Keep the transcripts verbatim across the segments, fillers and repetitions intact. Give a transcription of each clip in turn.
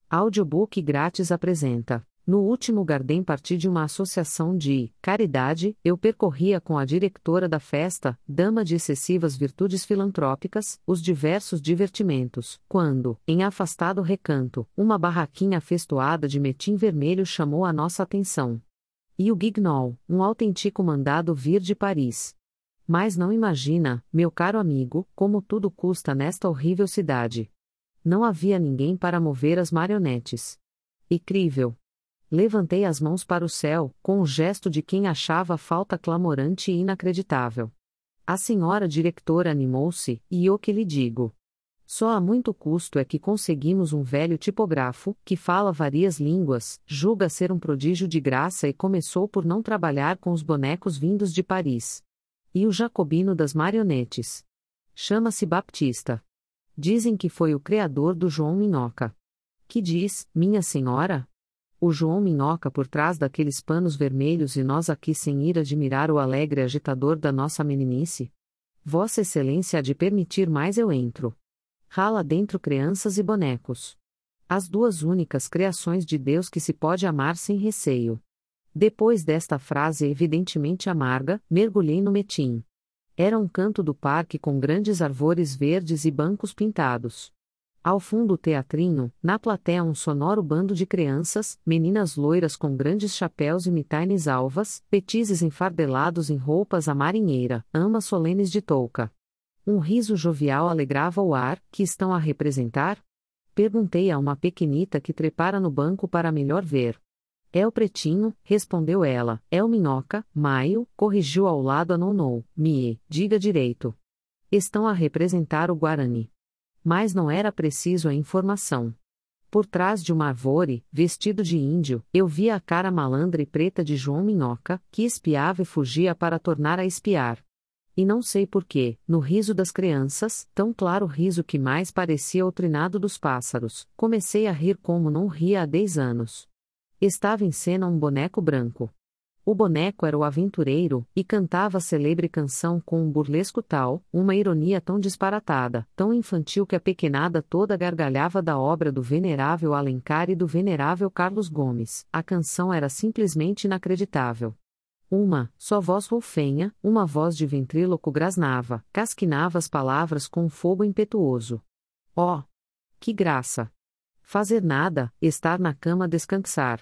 Audiobook grátis apresenta. No último Garden Party de uma associação de caridade, eu percorria com a diretora da festa, dama de excessivas virtudes filantrópicas, os diversos divertimentos, quando, em afastado recanto, uma barraquinha festoada de metim vermelho chamou a nossa atenção. E o Guignol, um autêntico mandado vir de Paris. Mas não imagina, meu caro amigo, como tudo custa nesta horrível cidade. Não havia ninguém para mover as marionetes. Incrível! Levantei as mãos para o céu, com o gesto de quem achava a falta clamorante e inacreditável. A senhora diretora animou-se, e eu que lhe digo. Só a muito custo é que conseguimos um velho tipógrafo, que fala várias línguas, julga ser um prodígio de graça e começou por não trabalhar com os bonecos vindos de Paris. E o jacobino das marionetes? Chama-se Baptista. Dizem que foi o criador do João Minhoca. Que diz, minha senhora? O João Minhoca por trás daqueles panos vermelhos e nós aqui sem ir admirar o alegre agitador da nossa meninice? Vossa Excelência há de permitir mais eu entro. Rala dentro crianças e bonecos. As duas únicas criações de Deus que se pode amar sem receio. Depois desta frase evidentemente amarga, mergulhei no metim. Era um canto do parque com grandes árvores verdes e bancos pintados. Ao fundo o teatrinho, na plateia um sonoro bando de crianças, meninas loiras com grandes chapéus e mitaines alvas, petizes enfardelados em roupas à marinheira, ambas solenes de touca. Um riso jovial alegrava o ar, que estão a representar? Perguntei a uma pequenita que trepara no banco para melhor ver. É o pretinho, respondeu ela, é o Minhoca, Maio, corrigiu ao lado a Nonou, Mie, diga direito. Estão a representar o Guarani. Mas não era preciso a informação. Por trás de uma árvore, vestido de índio, eu via a cara malandra e preta de João Minhoca, que espiava e fugia para tornar a espiar. E não sei porquê, no riso das crianças, tão claro riso que mais parecia o trinado dos pássaros, comecei a rir como não ria há dez anos. Estava em cena um boneco branco. O boneco era o aventureiro, e cantava a celebre canção com um burlesco tal, uma ironia tão disparatada, tão infantil que a pequenada toda gargalhava da obra do venerável Alencar e do venerável Carlos Gomes. A canção era simplesmente inacreditável. Uma, só voz rufenha, uma voz de ventríloco grasnava, casquinava as palavras com um fogo impetuoso. Oh! Que graça! Fazer nada, estar na cama descansar.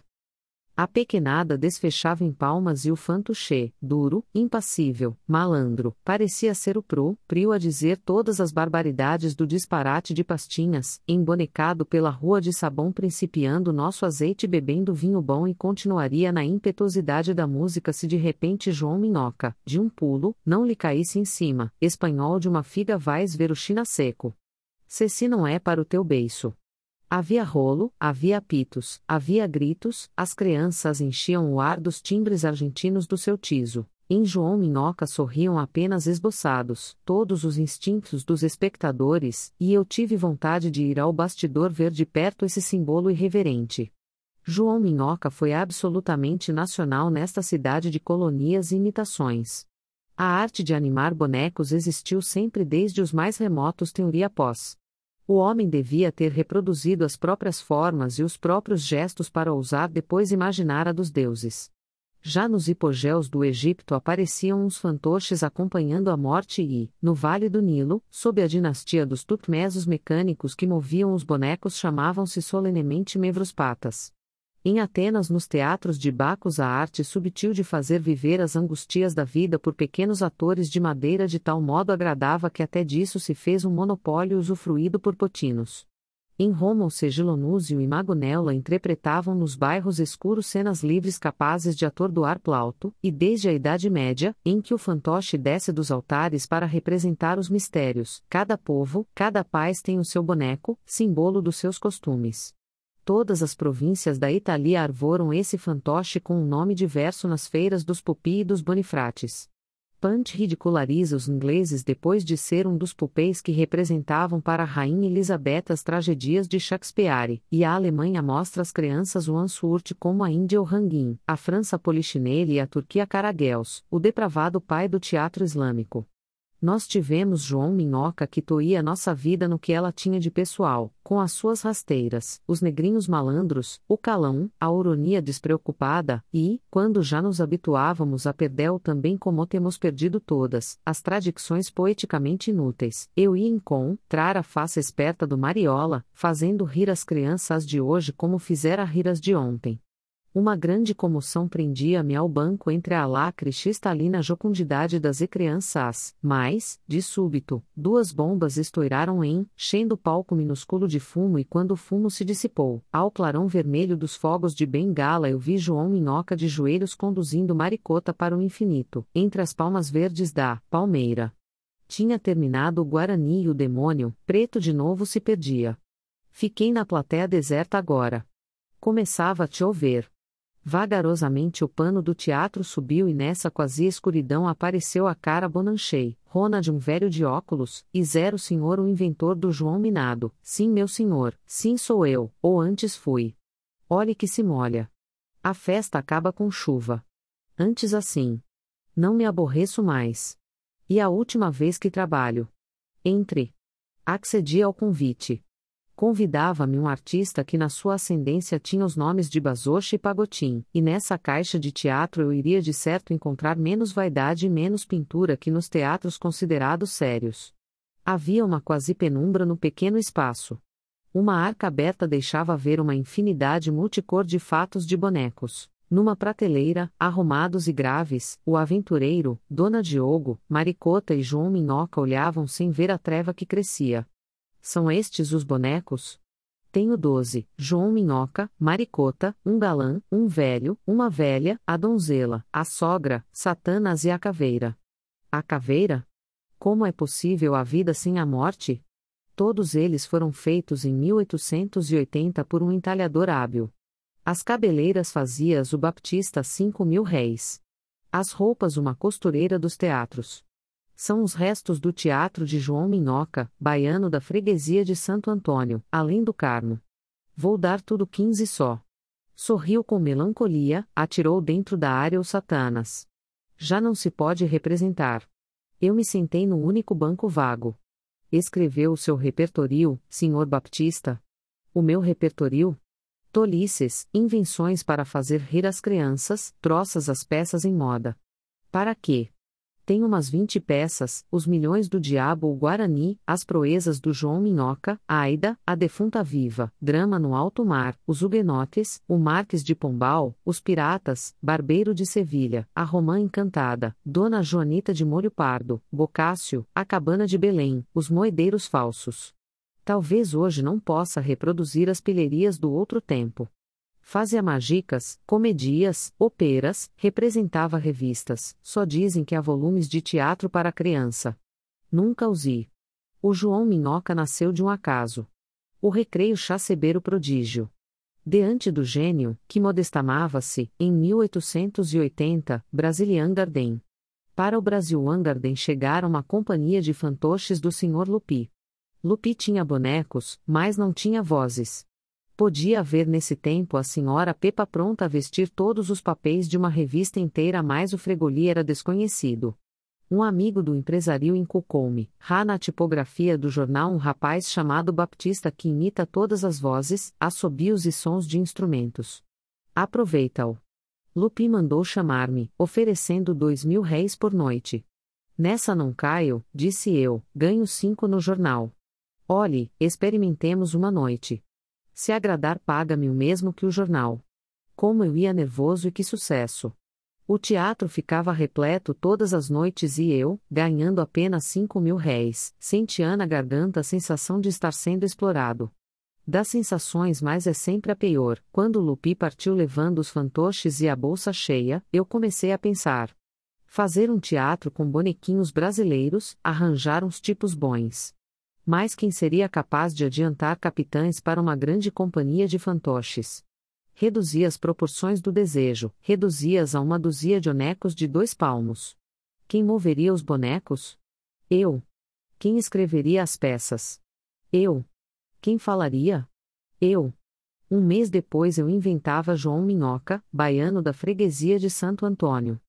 A pequenada desfechava em palmas e o fantoche, duro, impassível, malandro, parecia ser o pro, prio a dizer todas as barbaridades do disparate de pastinhas, embonecado pela rua de sabão principiando nosso azeite bebendo vinho bom e continuaria na impetuosidade da música se de repente João Minhoca, de um pulo, não lhe caísse em cima, espanhol de uma figa vais ver o China seco. Se se não é para o teu beiço. Havia rolo, havia apitos, havia gritos, as crianças enchiam o ar dos timbres argentinos do seu tiso. Em João Minhoca sorriam apenas esboçados, todos os instintos dos espectadores, e eu tive vontade de ir ao bastidor ver de perto esse símbolo irreverente. João Minhoca foi absolutamente nacional nesta cidade de colonias e imitações. A arte de animar bonecos existiu sempre desde os mais remotos Teoria-Pós. O homem devia ter reproduzido as próprias formas e os próprios gestos para ousar depois imaginar a dos deuses. Já nos hipogéus do Egito apareciam uns fantoches acompanhando a morte e, no Vale do Nilo, sob a dinastia dos Tutmesos mecânicos que moviam os bonecos chamavam-se solenemente Mevropatas. Em Atenas nos teatros de Bacos a arte subtil de fazer viver as angustias da vida por pequenos atores de madeira de tal modo agradava que até disso se fez um monopólio usufruído por potinos. Em Roma o Segilonúzio e Magonella interpretavam nos bairros escuros cenas livres capazes de atordoar Plauto, e desde a Idade Média, em que o fantoche desce dos altares para representar os mistérios, cada povo, cada país tem o seu boneco, símbolo dos seus costumes. Todas as províncias da Itália arvoram esse fantoche com um nome diverso nas feiras dos Pupi e dos Bonifrates. Punch ridiculariza os ingleses depois de ser um dos pupês que representavam para a Rainha Elizabeth as tragedias de Shakespeare, e a Alemanha mostra às crianças o Answurt como a Índia o Ranguin, a França Polichinelle e a Turquia Caraguels, o depravado pai do teatro islâmico. Nós tivemos João Minhoca que toía nossa vida no que ela tinha de pessoal, com as suas rasteiras, os negrinhos malandros, o calão, a ironia despreocupada, e, quando já nos habituávamos a perdê-o também como temos perdido todas, as tradições poeticamente inúteis, eu ia encontrar a face esperta do Mariola, fazendo rir as crianças de hoje como fizera rir as de ontem. Uma grande comoção prendia-me ao banco entre a lacre cristalina jocundidade das crianças, mas, de súbito, duas bombas estouraram enchendo o palco minúsculo de fumo e quando o fumo se dissipou, ao clarão vermelho dos fogos de bengala eu vi João Minhoca de joelhos conduzindo Maricota para o infinito, entre as palmas verdes da palmeira. Tinha terminado o Guarani e o demônio, preto de novo se perdia. Fiquei na platéia deserta agora. Começava a chover. Vagarosamente o pano do teatro subiu e nessa quase escuridão apareceu a cara bonanchei, rona de um velho de óculos, e zero senhor o inventor do João Minado, sim meu senhor, sim sou eu, ou antes fui. Olhe que se molha. A festa acaba com chuva. Antes assim. Não me aborreço mais. E a última vez que trabalho. Entre. Accedi ao convite. Convidava-me um artista que na sua ascendência tinha os nomes de Basoche e Pagotim, e nessa caixa de teatro eu iria de certo encontrar menos vaidade e menos pintura que nos teatros considerados sérios. Havia uma quase penumbra no pequeno espaço. Uma arca aberta deixava ver uma infinidade multicor de fatos de bonecos. Numa prateleira, arrumados e graves, o aventureiro, Dona Diogo, Maricota e João Minhoca olhavam sem ver a treva que crescia. São estes os bonecos? Tenho doze, João Minhoca, Maricota, um galã, um velho, uma velha, a donzela, a sogra, Satanas e a caveira. A caveira? Como é possível a vida sem a morte? Todos eles foram feitos em mil oitocentos e oitenta por um entalhador hábil. As cabeleiras fazia-as o Baptista cinco mil réis. As roupas uma costureira dos teatros. São os restos do teatro de João Minhoca, baiano da freguesia de Santo Antônio, além do Carmo. Vou dar tudo quinze só. Sorriu com melancolia, atirou dentro da área o Satanas. Já não se pode representar. Eu me sentei no único banco vago. Escreveu o seu repertório, senhor Baptista? O meu repertório? Tolices, invenções para fazer rir as crianças, troças as peças em moda. Para quê? Tem umas vinte peças, os milhões do diabo o Guarani, as proezas do João Minhoca, Aida, a defunta viva, drama no alto mar, os huguenotes, o Marques de Pombal, os piratas, Barbeiro de Sevilha, a Romã encantada, Dona Joanita de Molho Pardo, Bocácio, a cabana de Belém, os moedeiros falsos. Talvez hoje não possa reproduzir as pilherias do outro tempo. Fazia magicas, comedias, operas, representava revistas, só dizem que há volumes de teatro para criança. Nunca os vi. O João Minhoca nasceu de um acaso. O recreio chaceber o prodígio. Diante do gênio, que modestamava-se, em mil oitocentos e oitenta, Brasilian Garden. Para o Brasil Garden chegara uma companhia de fantoches do senhor Lupi. Lupi tinha bonecos, mas não tinha vozes. Podia haver nesse tempo a senhora Pepa pronta a vestir todos os papéis de uma revista inteira, mas o fregoli era desconhecido. Um amigo do empresário inculcou-me, rá na tipografia do jornal um rapaz chamado Baptista que imita todas as vozes, assobios e sons de instrumentos. Aproveita-o. Lupi mandou chamar-me, oferecendo dois mil réis por noite. Nessa não caio, disse eu, ganho cinco no jornal. Olhe, experimentemos uma noite. Se agradar, paga-me o mesmo que o jornal. Como eu ia nervoso e que sucesso! O teatro ficava repleto todas as noites e eu, ganhando apenas cinco mil réis, sentia na garganta a sensação de estar sendo explorado. Das sensações mais é sempre a pior. Quando o Lupi partiu levando os fantoches e a bolsa cheia, eu comecei a pensar. Fazer um teatro com bonequinhos brasileiros, arranjar uns tipos bons. Mas quem seria capaz de adiantar capitães para uma grande companhia de fantoches? Reduzia as proporções do desejo, reduzia-as a uma dúzia de onecos de dois palmos. Quem moveria os bonecos? Eu. Quem escreveria as peças? Eu. Quem falaria? Eu. Um mês depois eu inventava João Minhoca, baiano da freguesia de Santo Antônio.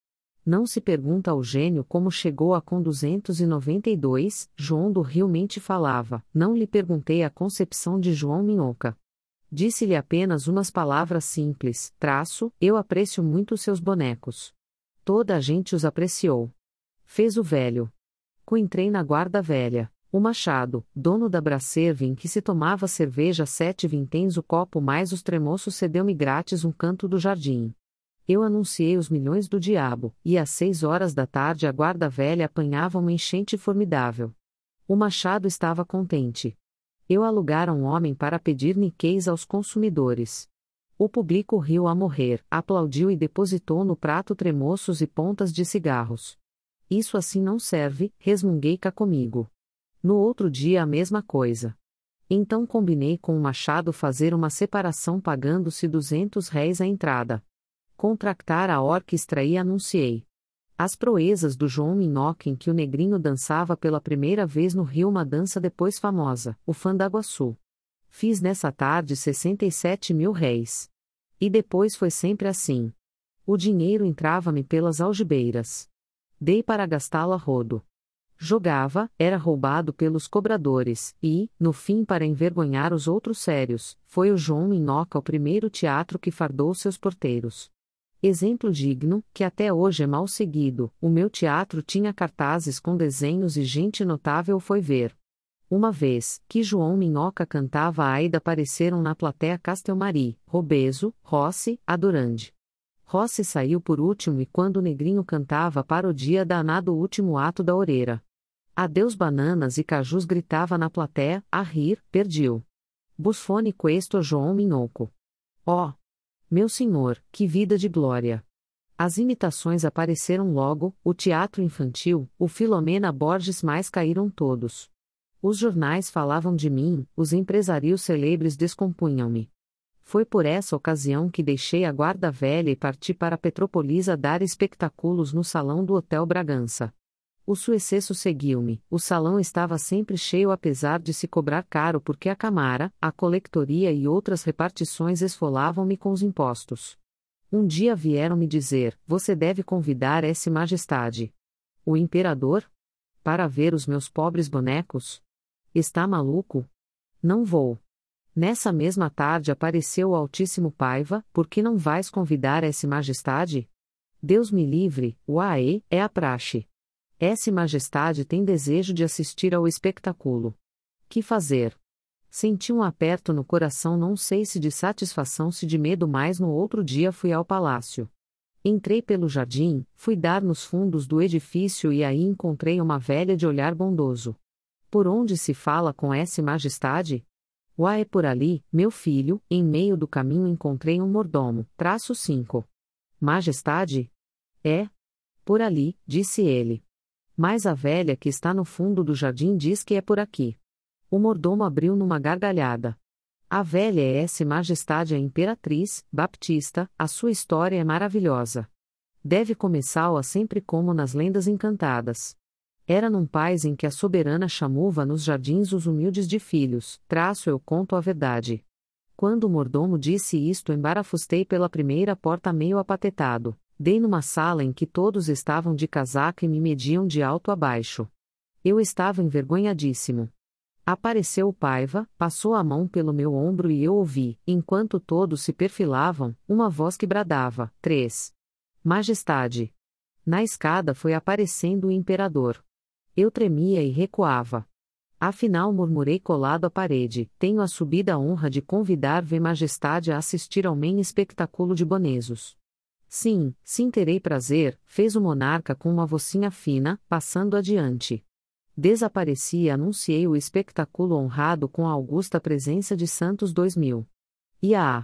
Não se pergunta ao gênio como chegou a com duzentos e noventa e dois, João do Rio mente falava, não lhe perguntei a concepção de João Minhoca. Disse-lhe apenas umas palavras simples, traço, eu aprecio muito seus bonecos. Toda a gente os apreciou. Fez o velho. Coentrei na guarda velha. O Machado, dono da Bracerva em que se tomava cerveja sete vinténs o copo mais os tremoços cedeu-me grátis um canto do jardim. Eu anunciei os milhões do diabo, e às seis horas da tarde a guarda velha apanhava uma enchente formidável. O Machado estava contente. Eu alugara um homem para pedir niqueis aos consumidores. O público riu a morrer, aplaudiu e depositou no prato tremoços e pontas de cigarros. Isso assim não serve, resmunguei cá comigo. No outro dia a mesma coisa. Então combinei com o Machado fazer uma separação pagando-se duzentos réis a entrada. Contractar a orquestra e anunciei. As proezas do João Minhoca em que o negrinho dançava pela primeira vez no Rio uma dança depois famosa, o Fandaguaçu. Fiz nessa tarde sessenta e sete mil réis. E depois foi sempre assim. O dinheiro entrava-me pelas algibeiras. Dei para gastá-lo a rodo. Jogava, era roubado pelos cobradores, e, no fim para envergonhar os outros sérios, foi o João Minhoca o primeiro teatro que fardou seus porteiros. Exemplo digno, que até hoje é mal seguido, o meu teatro tinha cartazes com desenhos e gente notável foi ver. Uma vez, que João Minhoca cantava a Aida apareceram na plateia Castelmari, Robeso, Rossi, Adorande. Rossi saiu por último e quando o negrinho cantava parodia danado o último ato da oreira. Adeus bananas e cajus gritava na plateia, a rir, perdiu. Buffone questo João Minhoco. Ó! Oh, meu senhor, que vida de glória! As imitações apareceram logo, o teatro infantil, o Filomena Borges mais caíram todos. Os jornais falavam de mim, os empresarios celebres descompunham-me. Foi por essa ocasião que deixei a guarda velha e parti para Petrópolis a dar espectáculos no salão do Hotel Bragança. O sucesso seguiu-me, o salão estava sempre cheio apesar de se cobrar caro porque a Câmara, a Colectoria e outras repartições esfolavam-me com os impostos. Um dia vieram me dizer, você deve convidar essa majestade. O imperador? Para ver os meus pobres bonecos? Está maluco? Não vou. Nessa mesma tarde apareceu o Altíssimo Paiva, por que não vais convidar essa majestade? Deus me livre, uaê, é a praxe. Essa majestade tem desejo de assistir ao espetáculo. Que fazer? Senti um aperto no coração, não sei se de satisfação se de medo, mas no outro dia fui ao palácio. Entrei pelo jardim, fui dar nos fundos do edifício e aí encontrei uma velha de olhar bondoso. Por onde se fala com essa majestade? Uá, é por ali, meu filho, em meio do caminho encontrei um mordomo, traço cinco. Majestade? É? Por ali, disse ele. Mas a velha que está no fundo do jardim diz que é por aqui. O mordomo abriu numa gargalhada. A velha é essa majestade a imperatriz, Baptista, a sua história é maravilhosa. Deve começá-la sempre como nas lendas encantadas. Era num país em que a soberana chamava nos jardins os humildes de filhos, traço eu conto a verdade. Quando o mordomo disse isto embarafustei pela primeira porta meio apatetado. Dei numa sala em que todos estavam de casaca e me mediam de alto a baixo. Eu estava envergonhadíssimo. Apareceu o Paiva, passou a mão pelo meu ombro e eu ouvi, enquanto todos se perfilavam, uma voz que bradava, três. Majestade. Na escada foi aparecendo o imperador. Eu tremia e recuava. Afinal murmurei colado à parede, tenho a subida honra de convidar V Majestade a assistir ao main espetáculo de Bonesos. Sim, sim terei prazer, fez o monarca com uma vocinha fina, passando adiante. Desapareci e anunciei o espetáculo honrado com a augusta presença de Santos dois mil. E a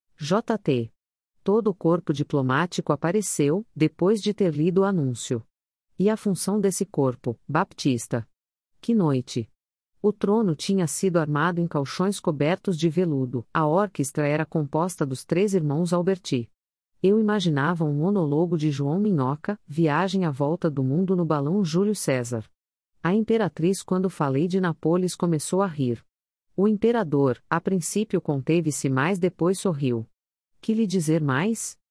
J T. Todo o corpo diplomático apareceu, depois de ter lido o anúncio. E a função desse corpo, Baptista. Que noite! O trono tinha sido armado em colchões cobertos de veludo, a orquestra era composta dos três irmãos Alberti. Eu imaginava um monólogo de João Minhoca, viagem à volta do mundo no balão Júlio César. A imperatriz, quando falei de Nápoles, começou a rir. O imperador, a princípio conteve-se, mas depois sorriu. Que lhe dizer mais?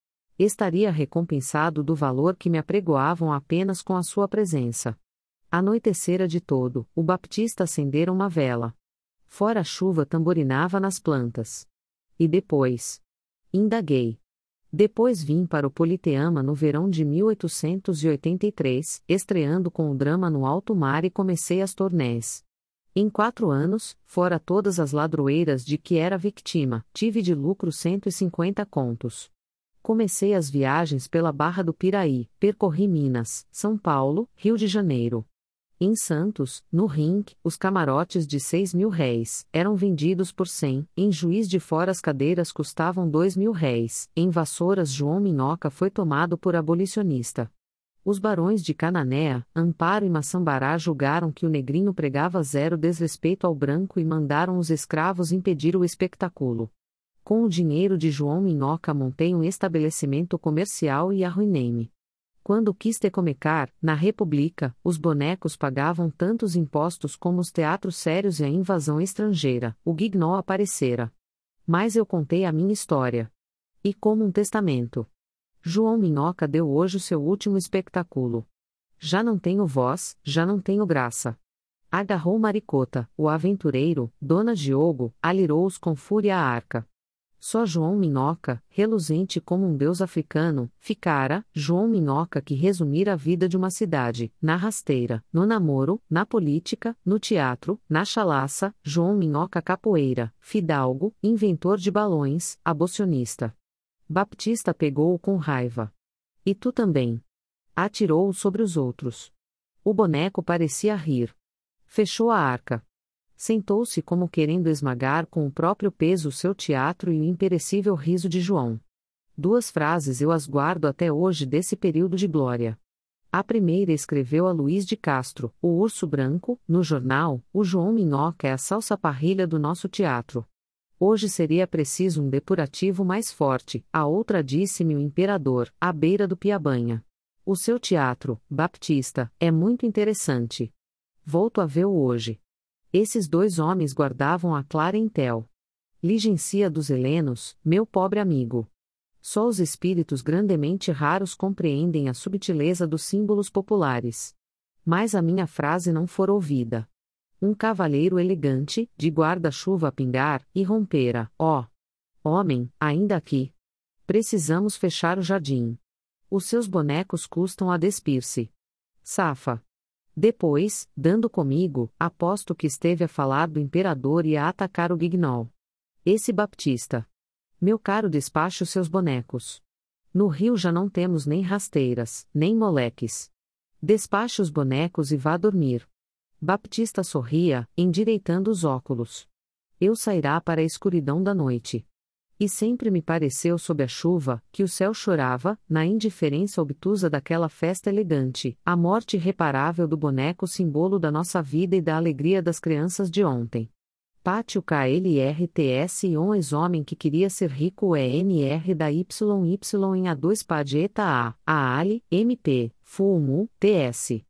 Estaria recompensado do valor que me apregoavam apenas com a sua presença. Anoitecera de todo, o Baptista acendera uma vela. Fora a chuva tamborinava nas plantas. E depois? Indaguei. Depois vim para o Politeama no verão de mil oitocentos e oitenta e três, estreando com o drama no alto mar e comecei as turnés. Em quatro anos, fora todas as ladroeiras de que era vítima, tive de lucro cento e cinquenta contos. Comecei as viagens pela Barra do Piraí, percorri Minas, São Paulo, Rio de Janeiro. Em Santos, no Rink, os camarotes de seis mil réis eram vendidos por cem, em Juiz de Fora as cadeiras custavam dois mil réis, em Vassouras João Minhoca foi tomado por abolicionista. Os barões de Cananéia, Amparo e Maçambará julgaram que o negrinho pregava zero desrespeito ao branco e mandaram os escravos impedir o espectáculo. Com o dinheiro de João Minhoca montei um estabelecimento comercial e arruinei-me. Quando quis tecomecar, na República, os bonecos pagavam tantos impostos como os teatros sérios e a invasão estrangeira, o Guignol aparecera. Mas eu contei a minha história. E como um testamento. João Minhoca deu hoje o seu último espectáculo. Já não tenho voz, já não tenho graça. Agarrou Maricota, o aventureiro, Dona Diogo, alirou-os com fúria a arca. Só João Minhoca, reluzente como um deus africano, ficara, João Minhoca que resumira a vida de uma cidade, na rasteira, no namoro, na política, no teatro, na chalaça, João Minhoca capoeira, fidalgo, inventor de balões, abolicionista. Baptista pegou-o com raiva. E tu também. Atirou-o sobre os outros. O boneco parecia rir. Fechou a arca. Sentou-se como querendo esmagar com o próprio peso o seu teatro e o imperecível riso de João. Duas frases eu as guardo até hoje desse período de glória. A primeira escreveu a Luís de Castro, o Urso Branco, no jornal, o João Minhoca é a salsa-parrilha do nosso teatro. Hoje seria preciso um depurativo mais forte, a outra disse-me o imperador, à beira do Piabanha. O seu teatro, Baptista, é muito interessante. Volto a vê-lo hoje. Esses dois homens guardavam a clara intel. Ligencia dos helenos, meu pobre amigo. Só os espíritos grandemente raros compreendem a subtileza dos símbolos populares. Mas a minha frase não for ouvida. Um cavalheiro elegante, de guarda-chuva a pingar, irrompera, ó. Homem, ainda aqui. Precisamos fechar o jardim. Os seus bonecos custam a despir-se. Safa. Depois, dando comigo, aposto que esteve a falar do imperador e a atacar o Guignol. Esse Baptista. Meu caro, despache os seus bonecos. No Rio já não temos nem rasteiras, nem moleques. Despache os bonecos e vá dormir. Baptista sorria, endireitando os óculos. Eu sairá para a escuridão da noite. E sempre me pareceu sob a chuva, que o céu chorava, na indiferença obtusa daquela festa elegante, a morte irreparável do boneco símbolo da nossa vida e da alegria das crianças de ontem. Pátio K L R T S e on ex-homem que queria ser rico é N R da Y Y em A dois Padeta A, A Ali, M P, Fumu, T S.